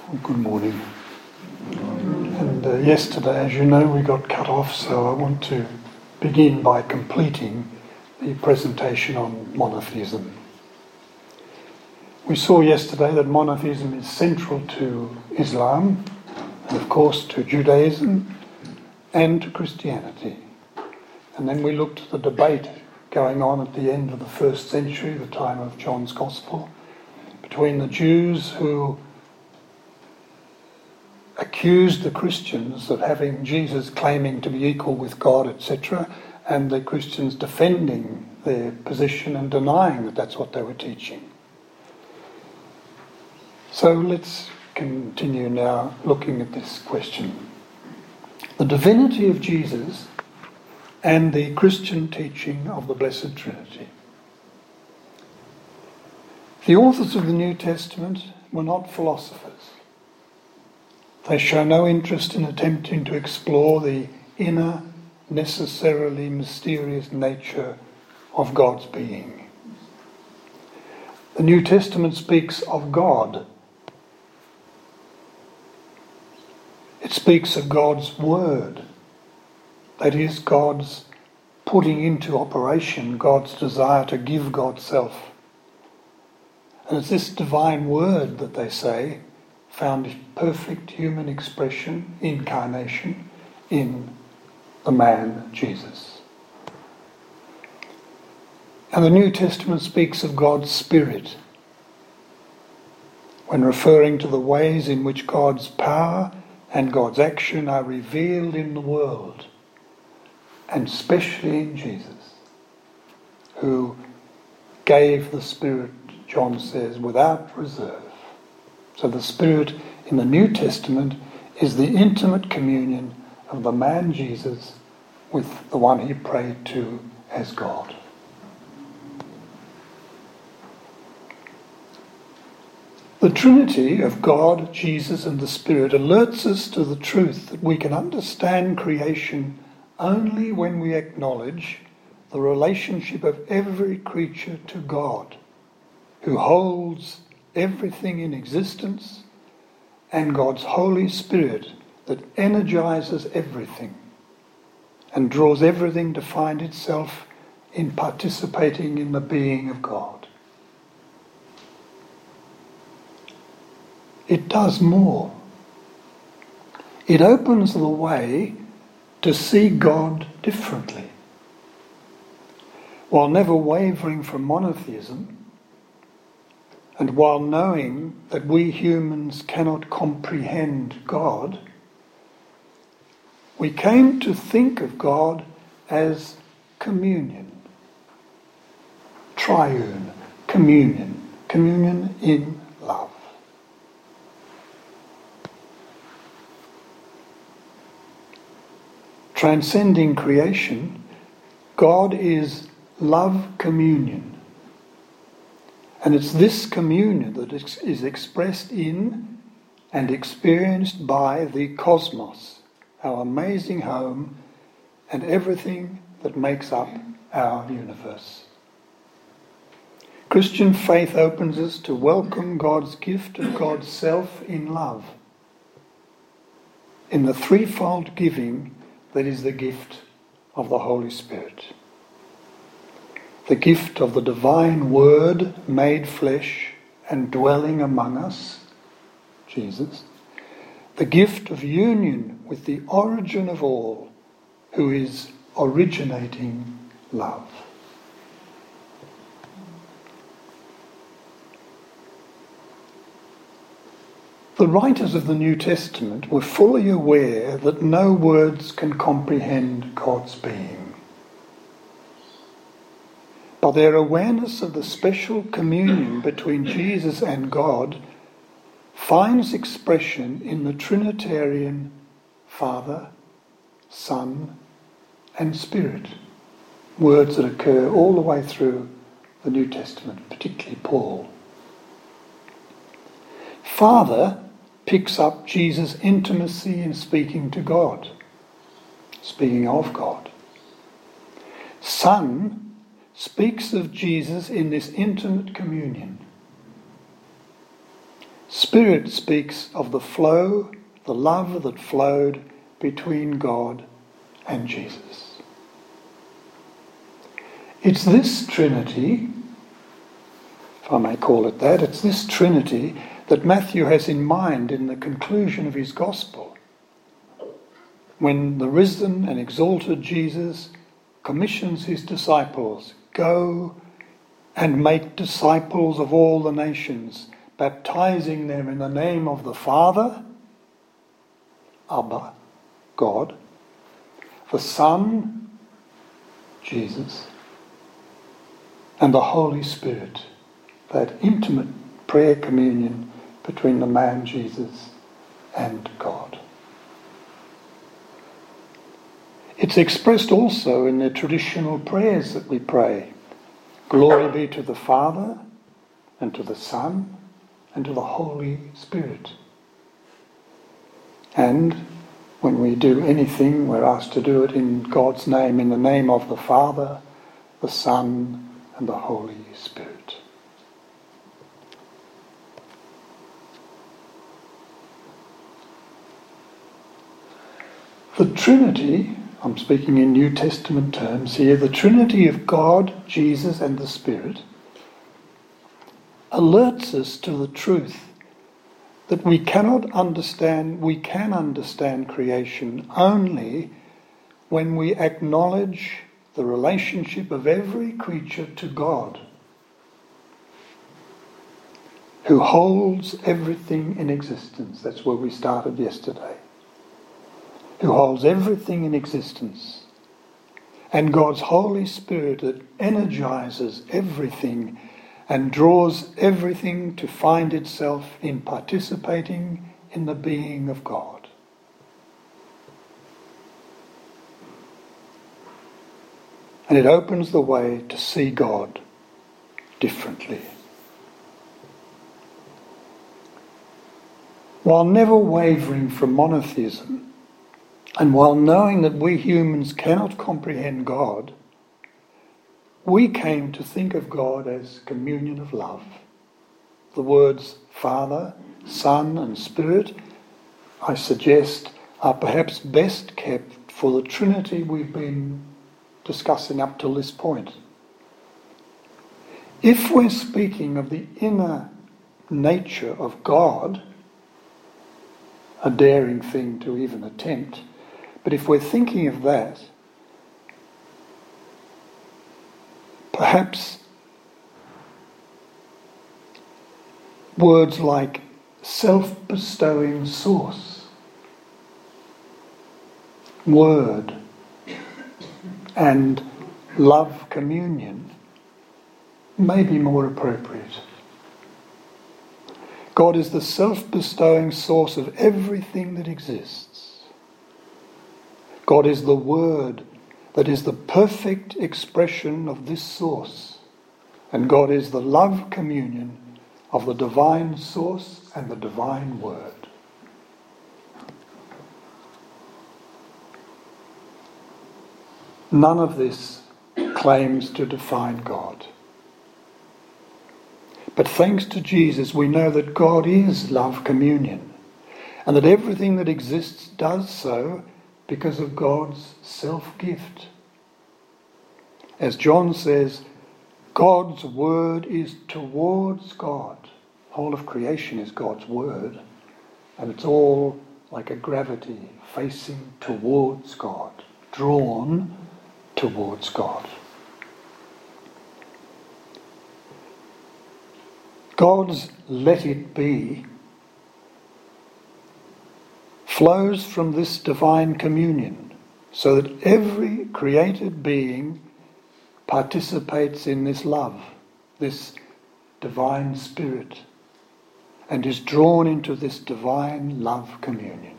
Good morning. And yesterday, as you know, we got cut off, so I want to begin by completing the presentation on monotheism. We saw yesterday that monotheism is central to Islam, and of course to Judaism and to Christianity. And then we looked at the debate going on at the end of the first century, the time of John's Gospel, between the Jews who accused the Christians of having Jesus claiming to be equal with God, etc., and the Christians defending their position and denying that that's what they were teaching. So let's continue now looking at this question. The divinity of Jesus and the Christian teaching of the Blessed Trinity. The authors of the New Testament were not philosophers. They show no interest in attempting to explore the inner, necessarily mysterious nature of God's being. The New Testament speaks of God. It speaks of God's Word. That is, God's putting into operation God's desire to give God's self. And it's this divine Word that they say found perfect human expression, incarnation, in the man Jesus. And the New Testament speaks of God's Spirit when referring to the ways in which God's power and God's action are revealed in the world, and especially in Jesus, who gave the Spirit, John says, without reserve. So the Spirit in the New Testament is the intimate communion of the man Jesus with the one he prayed to as God. The Trinity of God, Jesus and the Spirit alerts us to the truth that we can understand creation only when we acknowledge the relationship of every creature to God, who holds everything in existence, and God's Holy Spirit that energizes everything and draws everything to find itself in participating in the being of God. It does more. It opens the way to see God differently. While never wavering from monotheism, and while knowing that we humans cannot comprehend God, we came to think of God as communion, triune, communion in love. Transcending creation, God is love communion. And it's this communion that is expressed in and experienced by the cosmos, our amazing home, and everything that makes up our universe. Christian faith opens us to welcome God's gift of God's self in love, in the threefold giving that is the gift of the Holy Spirit. The gift of the divine Word made flesh and dwelling among us, Jesus. The gift of union with the origin of all, who is originating love. The writers of the New Testament were fully aware that no words can comprehend God's being. But their awareness of the special communion between Jesus and God finds expression in the Trinitarian Father, Son, and Spirit, words that occur all the way through the New Testament, particularly Paul. Father picks up Jesus' intimacy in speaking to God, speaking of God. Son speaks of Jesus in this intimate communion. Spirit speaks of the flow, the love that flowed between God and Jesus. It's this Trinity, if I may call it that, it's this Trinity that Matthew has in mind in the conclusion of his Gospel, when the risen and exalted Jesus commissions his disciples, "Go and make disciples of all the nations, baptizing them in the name of the Father," Abba, God, the Son, Jesus, and the Holy Spirit, that intimate prayer communion between the man Jesus and God. It's expressed also in the traditional prayers that we pray. Glory be to the Father, and to the Son, and to the Holy Spirit. And when we do anything, we're asked to do it in God's name, in the name of the Father, the Son, and the Holy Spirit. The Trinity, I'm speaking in New Testament terms here, the Trinity of God, Jesus and the Spirit alerts us to the truth that we can understand creation only when we acknowledge the relationship of every creature to God, who holds everything in existence. That's where we started yesterday. Who holds everything in existence. And God's Holy Spirit that energizes everything and draws everything to find itself in participating in the being of God. And it opens the way to see God differently. While never wavering from monotheism, and while knowing that we humans cannot comprehend God, we came to think of God as communion of love. The words Father, Son and Spirit, I suggest, are perhaps best kept for the Trinity we've been discussing up till this point. If we're speaking of the inner nature of God, a daring thing to even attempt, but if we're thinking of that, perhaps words like self-bestowing source, word, and love communion may be more appropriate. God is the self-bestowing source of everything that exists. God is the Word that is the perfect expression of this source. And God is the love communion of the divine source and the divine Word. None of this claims to define God. But thanks to Jesus, we know that God is love communion, and that everything that exists does so because of God's self-gift. As John says, God's word is towards God. The whole of creation is God's word, and it's all like a gravity facing towards God, drawn towards God. God's let it be flows from this divine communion, so that every created being participates in this love, this divine spirit, and is drawn into this divine love communion.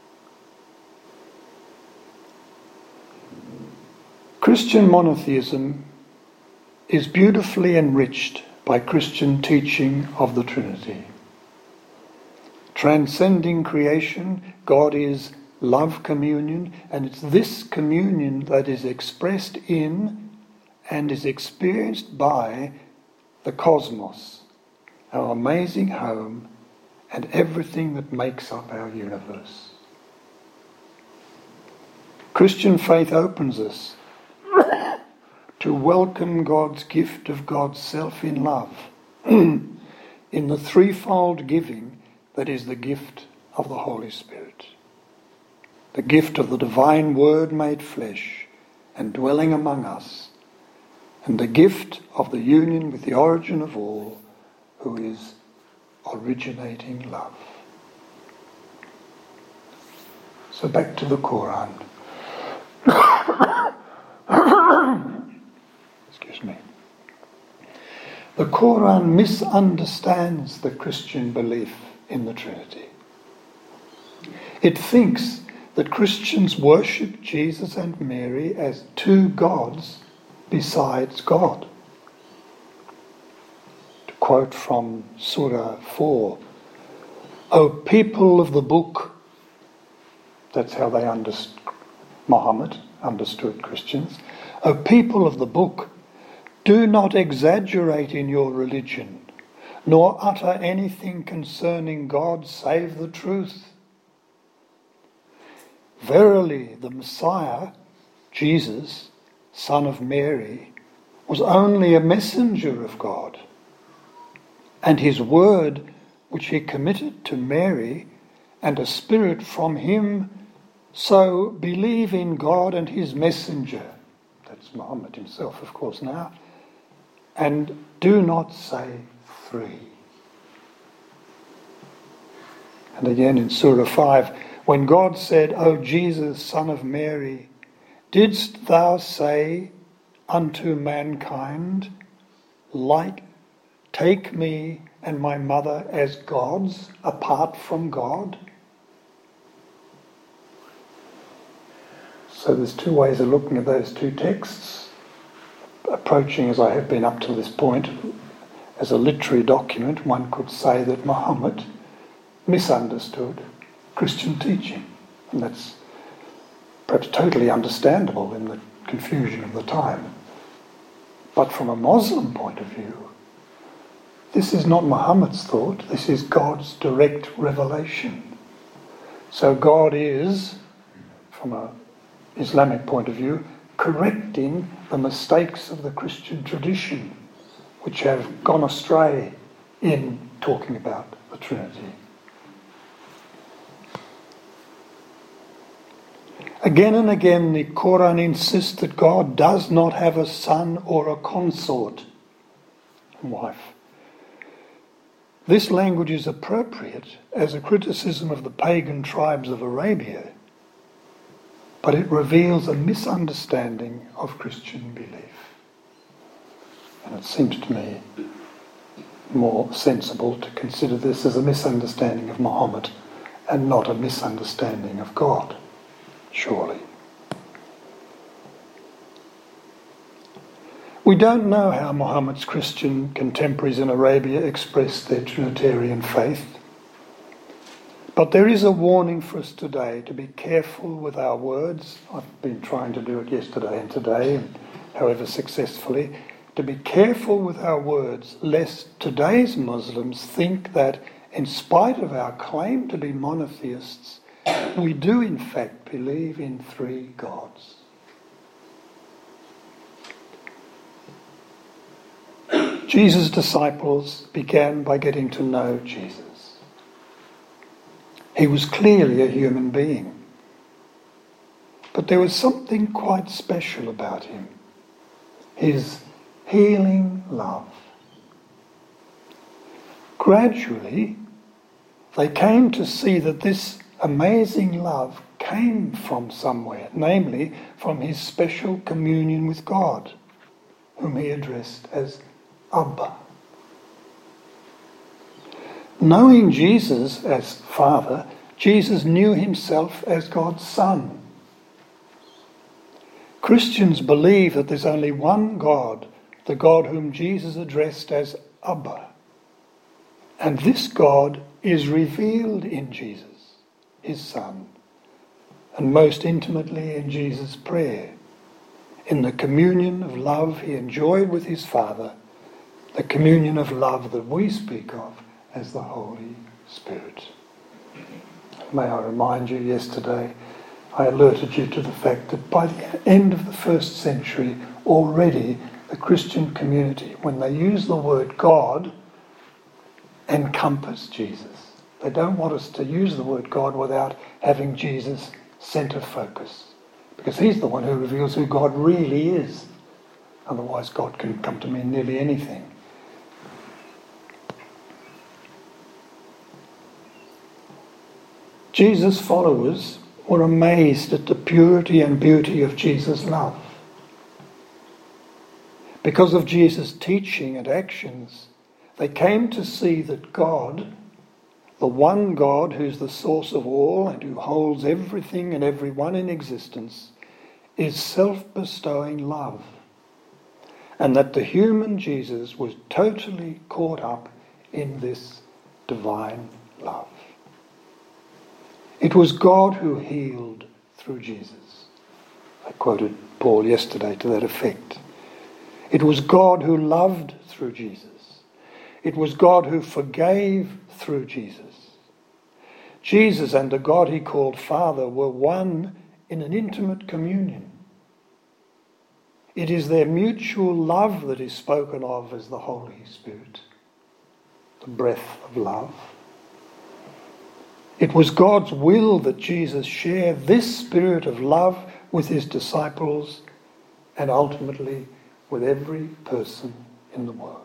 Christian monotheism is beautifully enriched by Christian teaching of the Trinity. Transcending creation, God is love communion, and it's this communion that is expressed in and is experienced by the cosmos, our amazing home and everything that makes up our universe. Christian faith opens us to welcome God's gift of God's self in love in the threefold giving that is the gift of the Holy Spirit. The gift of the divine Word made flesh and dwelling among us, and the gift of the union with the origin of all, who is originating love. So back to the Quran. Excuse me. The Quran misunderstands the Christian belief in the Trinity. It thinks that Christians worship Jesus and Mary as two gods besides God. To quote from Surah 4, "O people of the book," that's how they Muhammad understood Christians, "O people of the book, do not exaggerate in your religion, nor utter anything concerning God save the truth. Verily, the Messiah, Jesus, son of Mary, was only a messenger of God, and his word, which he committed to Mary, and a spirit from him, so believe in God and his messenger," that's Muhammad himself, of course, now, "and do not say three." And again in Surah 5, when God said, "O Jesus, son of Mary, didst thou say unto mankind, take me and my mother as gods apart from God?" So there's two ways of looking at those two texts. Approaching, as I have been up to this point, as a literary document, one could say that Muhammad misunderstood Christian teaching. And that's perhaps totally understandable in the confusion of the time. But from a Muslim point of view, this is not Muhammad's thought, this is God's direct revelation. So God is, from an Islamic point of view, correcting the mistakes of the Christian tradition, which have gone astray in talking about the Trinity. Again and again, the Quran insists that God does not have a son or a consort, wife. This language is appropriate as a criticism of the pagan tribes of Arabia, but it reveals a misunderstanding of Christian belief. And it seems to me more sensible to consider this as a misunderstanding of Muhammad and not a misunderstanding of God, surely. We don't know how Muhammad's Christian contemporaries in Arabia expressed their Trinitarian faith, but there is a warning for us today to be careful with our words. I've been trying to do it yesterday and today, and however successfully, to be careful with our words, lest today's Muslims think that, in spite of our claim to be monotheists, we do in fact believe in three gods. Jesus' disciples began by getting to know Jesus. He was clearly a human being, but there was something quite special about him. His healing love. Gradually, they came to see that this amazing love came from somewhere, namely from his special communion with God, whom he addressed as Abba. Knowing Jesus as Father, Jesus knew himself as God's Son. Christians believe that there's only one God, the God whom Jesus addressed as Abba. And this God is revealed in Jesus, his Son, and most intimately in Jesus' prayer, in the communion of love he enjoyed with his Father, the communion of love that we speak of as the Holy Spirit. May I remind you, yesterday I alerted you to the fact that by the end of the first century, already the Christian community, when they use the word God, encompass Jesus. They don't want us to use the word God without having Jesus centre focus, because he's the one who reveals who God really is. Otherwise, God can come to mean nearly anything. Jesus' followers were amazed at the purity and beauty of Jesus' love. Because of Jesus' teaching and actions, they came to see that God, the one God who's the source of all and who holds everything and everyone in existence, is self-bestowing love, and that the human Jesus was totally caught up in this divine love. It was God who healed through Jesus. I quoted Paul yesterday to that effect. It was God who loved through Jesus. It was God who forgave through Jesus. Jesus and the God he called Father were one in an intimate communion. It is their mutual love that is spoken of as the Holy Spirit, the breath of love. It was God's will that Jesus share this spirit of love with his disciples and ultimately with every person in the world.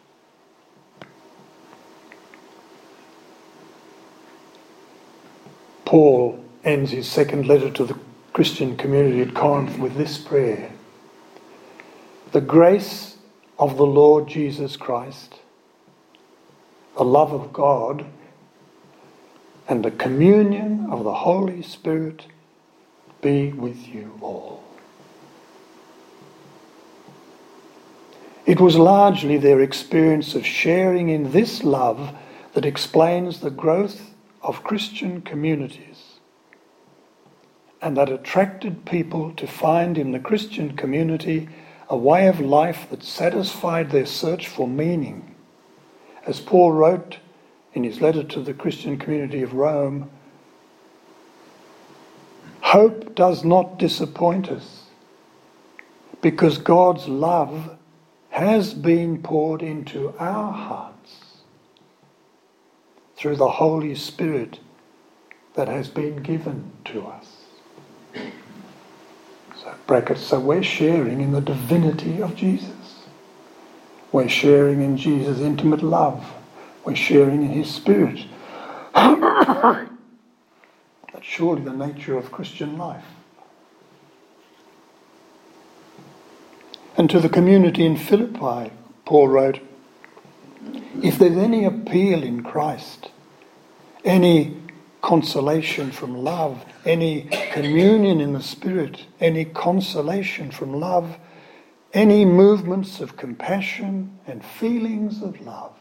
Paul ends his second letter to the Christian community at Corinth with this prayer: the grace of the Lord Jesus Christ, the love of God, and the communion of the Holy Spirit be with you all. It was largely their experience of sharing in this love that explains the growth of Christian communities, and that attracted people to find in the Christian community a way of life that satisfied their search for meaning. As Paul wrote in his letter to the Christian community of Rome, hope does not disappoint us, because God's love has been poured into our hearts through the Holy Spirit that has been given to us. So we're sharing in the divinity of Jesus. We're sharing in Jesus' intimate love. We're sharing in his Spirit. That's surely the nature of Christian life. And to the community in Philippi, Paul wrote, if there's any appeal in Christ, any consolation from love, any communion in the Spirit, any consolation from love, any movements of compassion and feelings of love,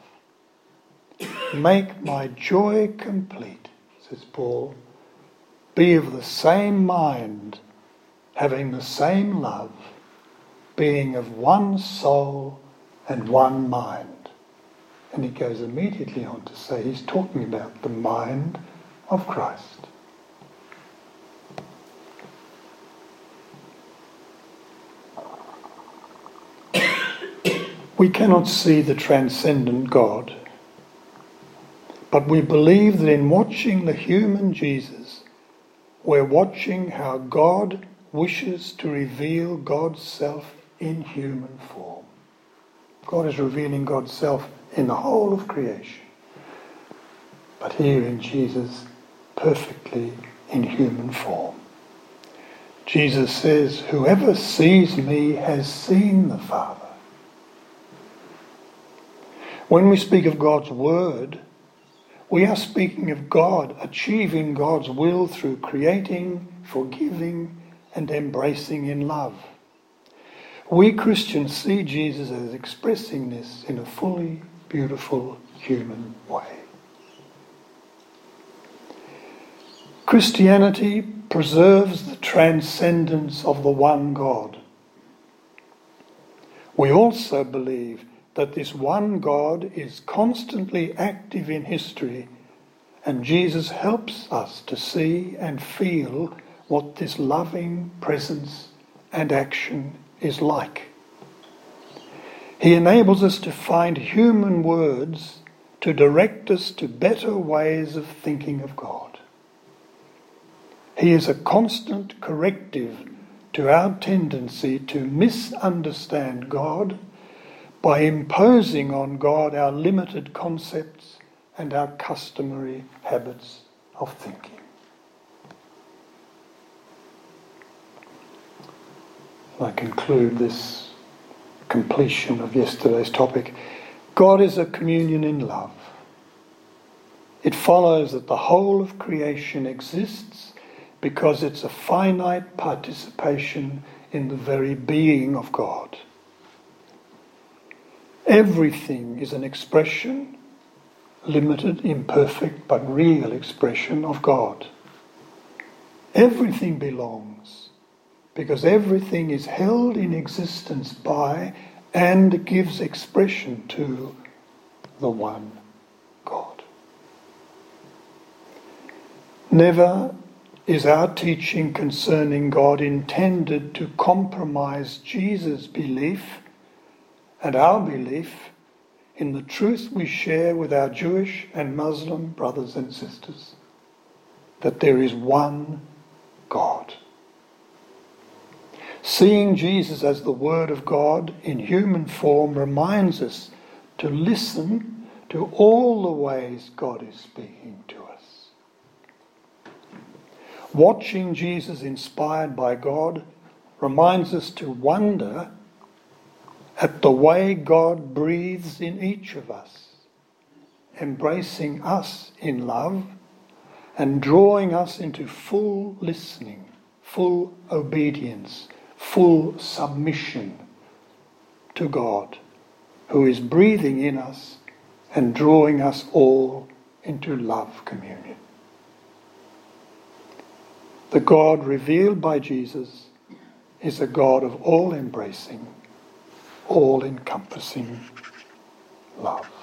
make my joy complete, says Paul. Be of the same mind, having the same love, being of one soul and one mind. And he goes immediately on to say he's talking about the mind of Christ. We cannot see the transcendent God, but we believe that in watching the human Jesus, we're watching how God wishes to reveal God's self in human form. God is revealing God's self in the whole of creation, but here in Jesus, perfectly in human form. Jesus says, whoever sees me has seen the Father. When we speak of God's word, we are speaking of God achieving God's will through creating, forgiving, and embracing in love. We Christians see Jesus as expressing this in a fully beautiful human way. Christianity preserves the transcendence of the one God. We also believe that this one God is constantly active in history And Jesus helps us to see and feel what this loving presence and action is like. He enables us to find human words to direct us to better ways of thinking of God. He is a constant corrective to our tendency to misunderstand God by imposing on God our limited concepts and our customary habits of thinking. I conclude this completion of yesterday's topic. God is a communion in love. It follows that the whole of creation exists because it's a finite participation in the very being of God. Everything is an expression, limited, imperfect, but real expression of God. Everything belongs, because everything is held in existence by and gives expression to the one God. Never is our teaching concerning God intended to compromise Jesus' belief and our belief in the truth we share with our Jewish and Muslim brothers and sisters, that there is one God. Seeing Jesus as the Word of God in human form reminds us to listen to all the ways God is speaking to us. Watching Jesus inspired by God reminds us to wonder at the way God breathes in each of us, embracing us in love and drawing us into full listening, full obedience, full submission to God, who is breathing in us and drawing us all into love communion. The God revealed by Jesus is a God of all-embracing, all-encompassing love.